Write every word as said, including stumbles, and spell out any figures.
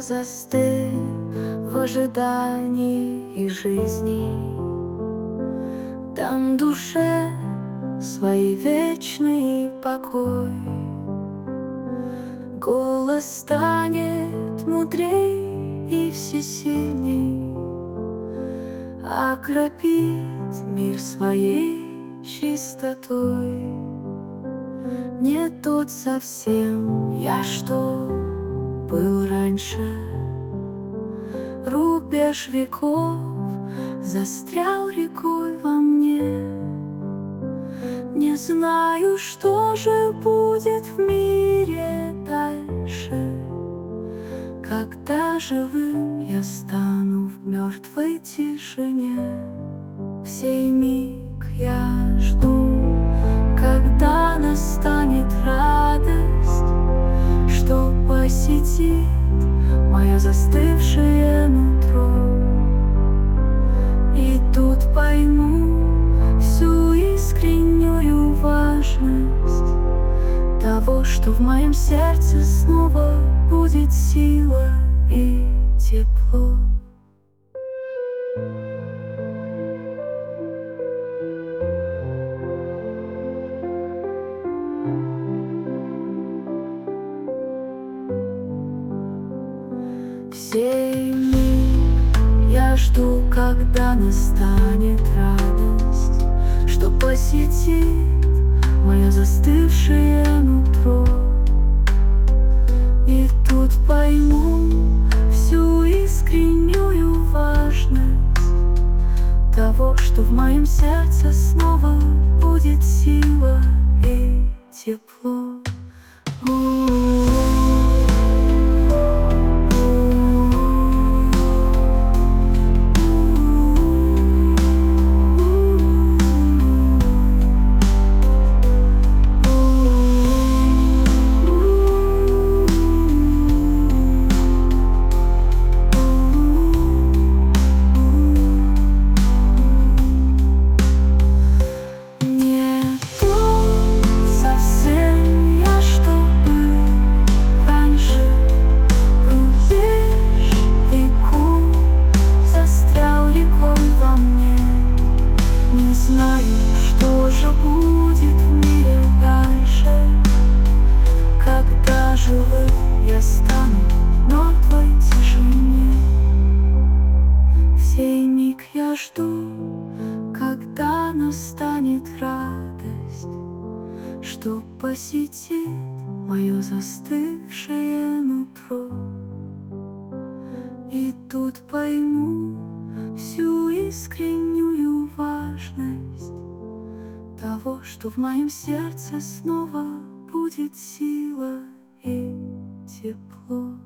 я застыл в ожидании жизни. Дам душе свой вечный покой. Голос станет мудрей и всесильней, окропит мир своей чистотой. Не тот совсем я, что был раньше. Рубеж веков застрял рекой во мне. Не знаю, что же будет в мире дальше, когда живым я стану в мертвой тишине. В сей миг я жду, когда настанет радость, что посетит мое застывшее нутро. И тут пойму всю искреннюю важность того, что в моем сердце снова будет сила и тепло. Сей миг я жду, когда настанет радость, что посетит мое застывшее нутро. И тут пойму всю искреннюю важность того, что в моем сердце снова будет сила и тепло. Что же будет в мире дальше, когда живым я стану в мертвой тишине? В сей миг я жду, когда настанет радость, что посетит мое застывшее нутро. И тут пойму всю искреннюю важность того, что в моем сердце снова будет сила и тепло.